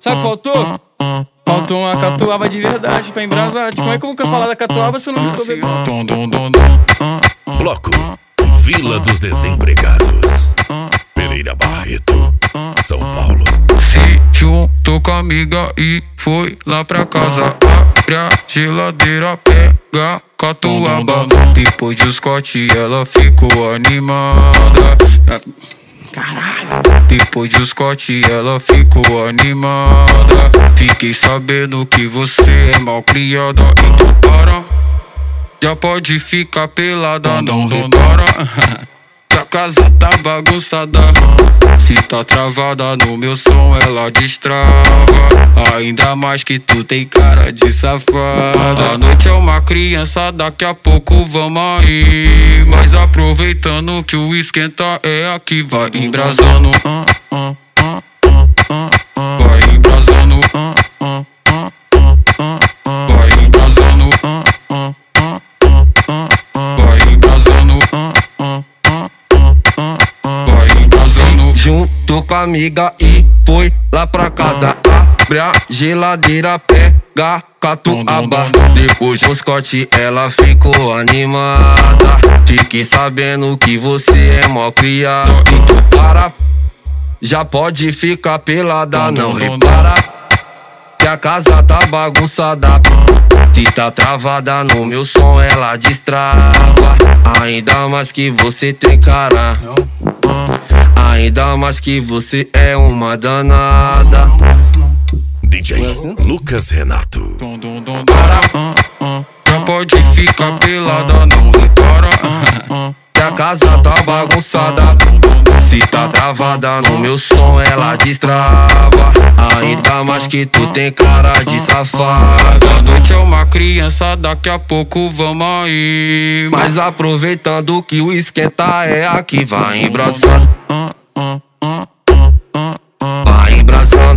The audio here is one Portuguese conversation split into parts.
Sabe o que faltou? Faltou uma catuaba de verdade pra embrasar. Como é que eu nunca falar da catuaba se eu não tô bebendo? Bloco Vila dos Desempregados, Pereira Barreto, São Paulo. Se juntou com a amiga e foi lá pra casa. Abre a geladeira, pega catuaba. Depois de Scott ela ficou animada. Caralho. Depois de Scott ela ficou animada. Fiquei sabendo que você é mal criada. Então para, já pode ficar pelada. Não repara que a casa tá bagunçada. Se tá travada no meu som ela destrava. Ainda mais que tu tem cara de safada. A noite é uma criança, daqui a pouco vamos aí. Mas aproveitando que o esquenta é aqui, vai embrasando. Vai embrasando. Vai embrasando. Vai embrasando. Vai embrasando. Juntou com a amiga e foi lá pra casa. Abre a geladeira, pega catuaba. Depois do Scott ela ficou animada. Fiquei sabendo que você é mó criado. Então para, já pode ficar pelada. Não repara que a casa tá bagunçada. Se tá travada no meu som ela destrava. Ainda mais que você tem cara. Ainda mais que você é uma danada. DJ Lucas Renato. Já pode ficar pelada, não repara Que a casa tá bagunçada. Se tá travada no meu som ela destrava. Ainda mais que tu tem cara de safada. A noite é uma criança, daqui a pouco vamos aí. Mas aproveitando que o esquenta é aqui, vai embrasando. Vai embrasando.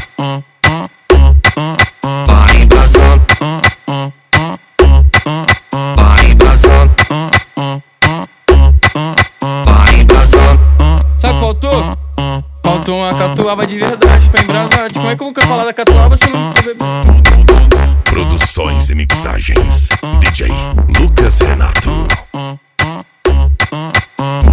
Vai embrasando. Vai embrasando. Vai embrasando. Sabe o que faltou? Faltou uma catuaba de verdade pra embrasar. Como é que eu nunca falar da catuaba se eu não tô bebendo? Produções e mixagens DJ Lucas Renato.